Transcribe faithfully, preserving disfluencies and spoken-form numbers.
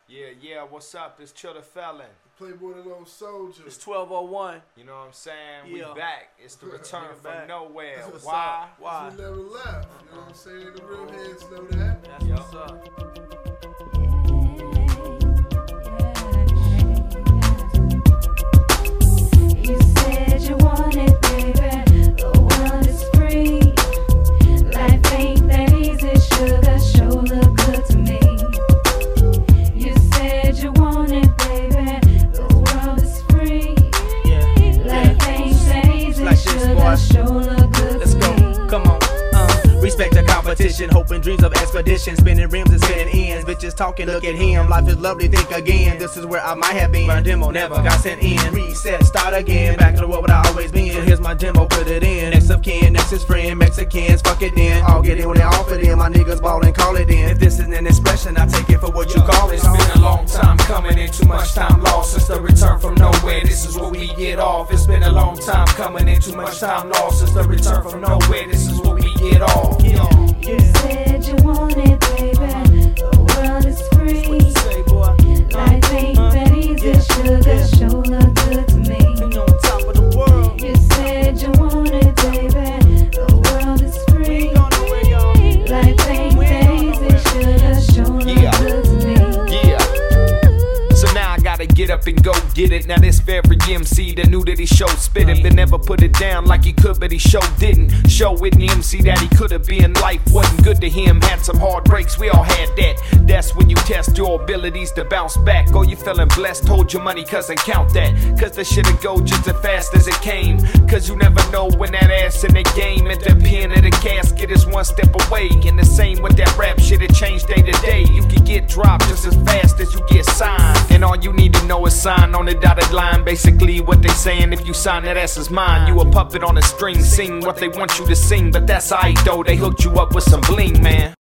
Yeah, yeah, what's up? It's Chill the Felon. Playboy the Lone Soldier. It's twelve oh one. You know what I'm saying? Yeah. We back. It's the return from back. nowhere. That's what's Why? up. Why? We never left. You know what I'm saying? The real heads know that. That's Yep. what's up. You said you wanted, baby. The world is free. Life ain't that easy. Sugar sure look good to me. You said you wanted, baby. The world is free. Yeah. Life ain't that easy. Like this, boy. Sugar sure look good Let's to go. me. Come on. Uh, respect the competition, hoping dreams of expedition, spinning rims and spinning ends. Bitches talking, look at him. Life is lovely, think again. This is where I might have been. My demo never got sent in. Reset, start again. Back to the world where I always been. So here's my demo, put it in. Next of kin, next is friend. Mexicans, fuck it then. All get in when they offer it in. My niggas ball and call it in. If this isn't an expression, I take it for what you call it. It's been a long time coming and too much time lost since the return from nowhere. This is where we get off. It's been a long time coming and too much time lost since the return from nowhere. This is where we get off. You said you wanted, baby. The world is free. Say, boy. Life ain't that easy. Sugar sure look good to me. You on top of the world. You said you wanted, baby. The world is free. ain't going nowhere, y'all. Life ain't We that ain't going easy. Sugar sure look Yeah. good to me. Yeah. So now I gotta get up and go get it. Now this very M C that knew that he showed spitting, but never put it down like he could, but he show didn't. Show with the M C that he could have been. Life wasn't good to him, had some hard breaks, we all had that. That's when you test your abilities to bounce back. Oh, you feeling blessed, hold your money, cousin, count that. Cause the shit'll go just as fast as it came. Cause you never know when that ass in the game at the pin of the casket is one step away. And the same with that rap shit, it changed day to day. You can get dropped just as fast as you get signed. And all you need to know is sign on the dotted line. Basically what they saying, if you sign that ass is mine. You a puppet on a string, sing what they want you to sing. But that's aight though, they hooked you up with some bling, man.